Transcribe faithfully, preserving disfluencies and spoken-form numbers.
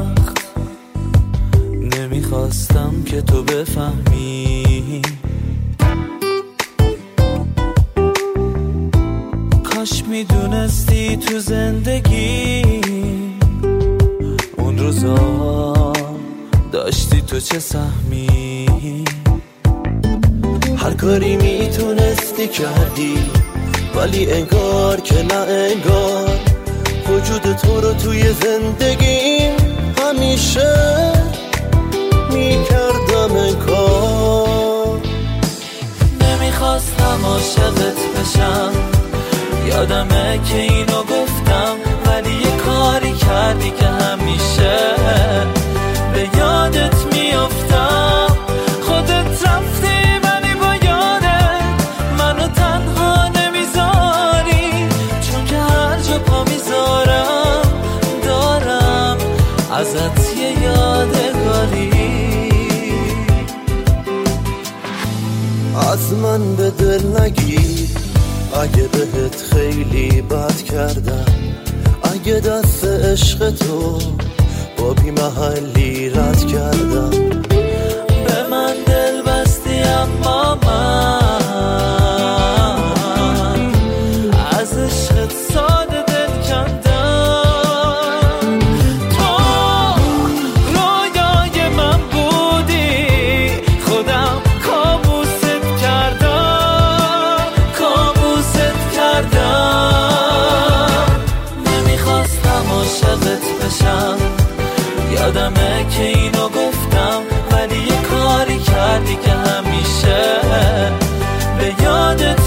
وقت نمیخواستم که تو بفهمی، کاش میدونستی تو زندگی اون روزا داشتی تو چه سهمی. هر کاری میتونستی کردی ولی انگار که نه انگار، وجود تو رو توی زندگیم همیشه میکردم انکار. نمیخواستم عاشقت بشم، یادمه که اینو گفتم، ولی یه کاری کردی که همیشه به یادت میافتم. خودت رفتی ولی با یادت منو تنها نمیذاری، چون که هر جا پا میذارم دارم ازت یه یادگاری. از من به دل نگیر اگه بهت خیلی بد کردم، اگه دست عشق تو با بی محلی رد کردم. به من دل بستی اما من از عشقت ساده دل کندم. تو رویای من بودی، خودم کابوست کردم، کابوست کردم. نمیخواستم عاشقت بشم، یادمه که اینو گفتم، ولی یه کاری کردی که همیشه به یادت